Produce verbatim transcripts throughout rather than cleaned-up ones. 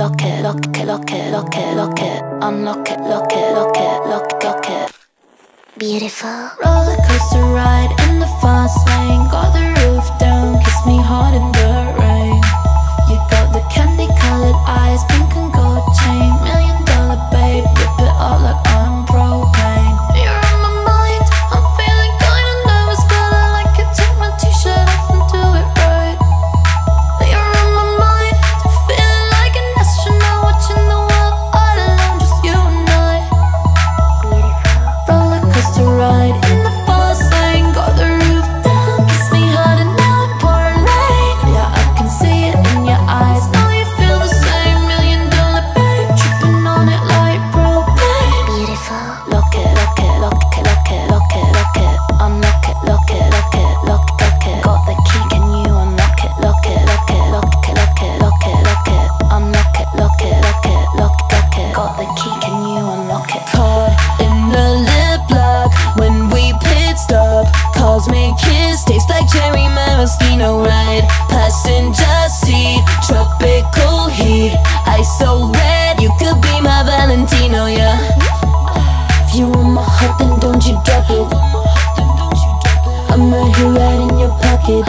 lock it, lock it, lock it, lock it, lock it. Unlock it, lock it, lock it, lock it, lock it. Beautiful. Roller coaster ride in the fast lane. Got the roof down, kiss me hard in the rain. You got the candy colored eyes, pink and gold chain. Million dollar babe, whip it up like I'm propane. You're on my mind, I'm feeling kinda nervous, but I like it. Take my t-shirt off and do it right. You're on my mind, feeling like an astronaut, watching the world all alone, just you and I. Roller coaster ride in the fast lane. Got the roof down, kiss me hard and now it's pouring rain. Yeah, I can see it in your eyes. Know you feel the same. Million dollar babe, tripping on it like propane. Beautiful. Lock it, lock it, lock it, lock it, lock it, lock it. Unlock it, lock it, lock it, lock it, lock it. Got the key, can you unlock it? Lock it, lock it, lock it, lock it, lock it, lock it. Unlock it, lock it, lock it, lock it, lock it. Got the key, can you unlock it? Caught in the lip lock when we pit stop. Cosmic kiss tastes like cherry maraschino ride. Passenger seat, tropical heat. Ice so red, you could be my Valentino, yeah. If you want my heart, then don't you drop it. I'm right here, right in your pocket.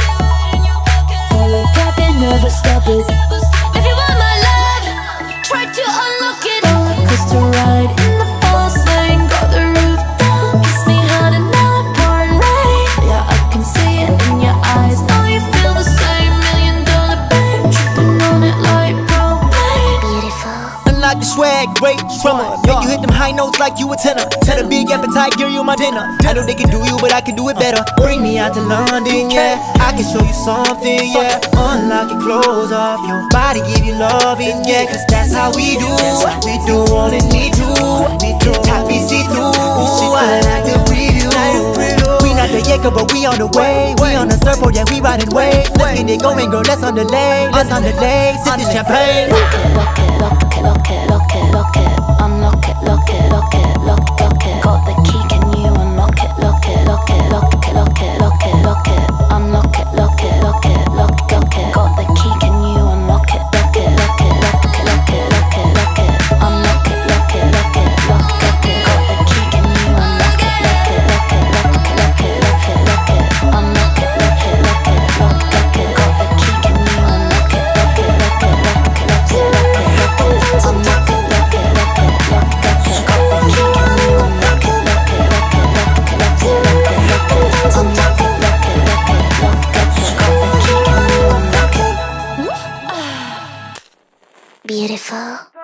Hold it, pop it, never stop it. If you want my love, try to unlock it. Roller coaster ride in the fast lane. Got the roof down, kiss me hard and now it's pouring rain. Yeah, I can see it in your eyes. Know you feel the same. Million dollar babe, tripping on it like propane. Beautiful. Unlock the swag, great drummer. Make you hit them high notes like you a tenor. Tell a big appetite, girl, you my dinner. I know they can do you, but I can do it better. Bring me out to London, yeah. I can show you something, yeah. Unlock your clothes off, your body give you loving, yeah. Cause that's how we do. We do all it need to. We do top be see through. I like the preview. We not the Jacob, but we on the way. We on the surfboard, yeah, we riding waves. Let's get it going, girl, let's on the lane. Let's on the lane, sip this champagne. Lock it, lock it, lock it, lock it, lock it, lock it. Unlock it, lock it, lock it, lock it, lock it. Got the key, can you unlock it? Lock it, lock it, lock it, lock it, lock it, lock it. Unlock it, lock it, lock it, lock it, lock it. Got the key, can you unlock it? Lock it, lock it, lock it, lock it, lock it, lock it. Unlock it, lock it, lock it, lock it, lock it. Got the key, can you unlock it? Lock it, lock it, lock it, lock it, lock it, lock it. Unlock it, lock it, lock it, lock it, lock it. Got the key, can you unlock it? Lock it, lock it, lock it, lock it, lock it, lock it. Unlock it, lock it, lock it, lock it, lock it. Got the key, can you unlock it? Lock it, lock it, lock it, lock it, lock it, lock it. Unlock it, lock it, lock it, lock it, lock it. Got the key, can you unlock it? Beautiful.